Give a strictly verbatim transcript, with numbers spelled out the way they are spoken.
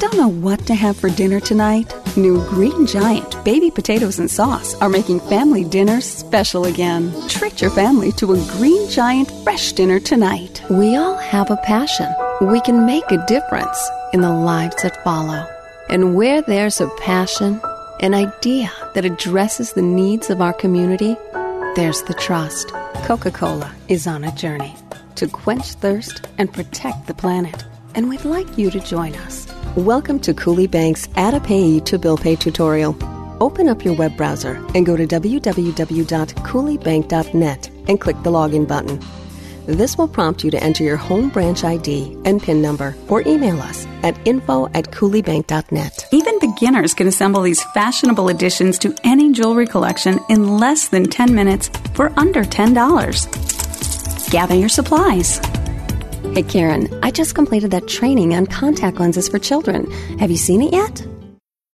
Don't know what to have for dinner tonight? New Green Giant baby potatoes and sauce are making family dinners special again. Treat your family to a Green Giant fresh dinner tonight. We all have a passion. We can make a difference in the lives that follow. And where there's a passion, an idea that addresses the needs of our community, there's the trust. Coca-Cola is on a journey to quench thirst and protect the planet. And we'd like you to join us. Welcome to Cooley Bank's Add a Payee to Bill Pay tutorial. Open up your web browser and go to w w w dot cooley bank dot net and click the login button. This will prompt you to enter your home branch I D and PIN number or email us at info at cooley bank dot net. Even beginners can assemble these fashionable additions to any jewelry collection in less than ten minutes for under ten dollars. Gather your supplies. Hey Karen, I just completed that training on contact lenses for children. Have you seen it yet?